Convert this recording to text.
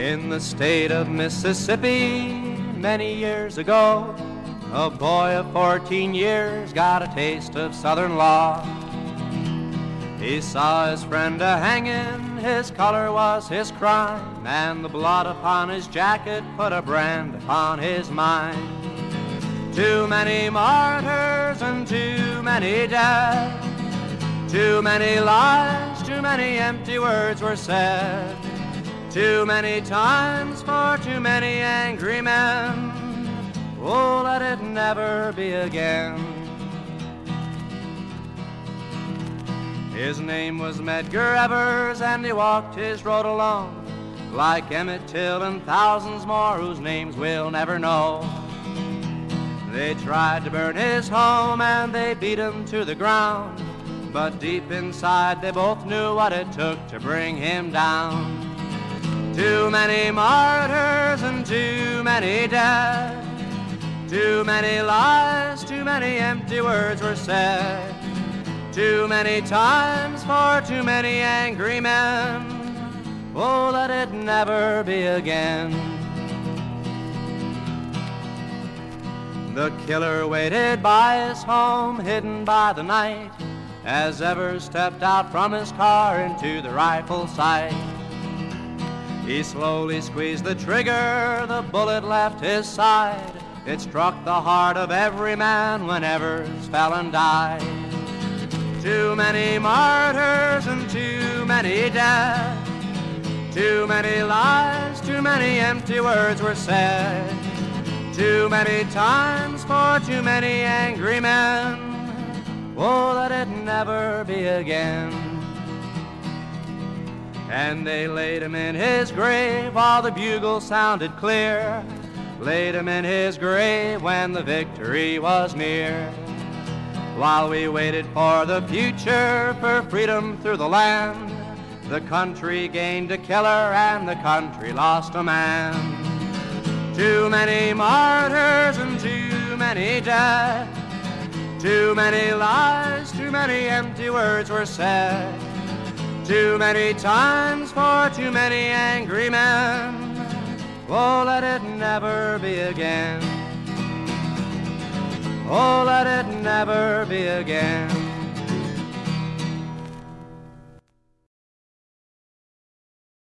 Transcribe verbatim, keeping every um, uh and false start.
In the state of Mississippi, many years ago, a boy of fourteen years got a taste of Southern law. He saw his friend a-hangin', his color was his crime, and the blood upon his jacket put a brand upon his mind. Too many martyrs and too many dead, too many lies, too many empty words were said, too many times for too many angry men. Oh, let it never be again. His name was Medgar Evers, and he walked his road alone, like Emmett Till and thousands more whose names we'll never know. They tried to burn his home and they beat him to the ground, but deep inside they both knew what it took to bring him down. Too many martyrs and too many dead, too many lies, too many empty words were said, too many times for too many angry men. Oh, let it never be again. The killer waited by his home, hidden by the night, as Evers stepped out from his car into the rifle sight. He slowly squeezed the trigger, the bullet left his side. It struck the heart of every man when Evers fell and died. Too many martyrs and too many dead, too many lies, too many empty words were said, too many times for too many angry men. Oh, let it never be again. And they laid him in his grave while the bugle sounded clear, laid him in his grave when the victory was near. While we waited for the future, for freedom through the land, the country gained a killer and the country lost a man. Too many martyrs and too many dead, too many lies, too many empty words were said, too many times for too many angry men. Oh, let it never be again. Oh, let it never be again.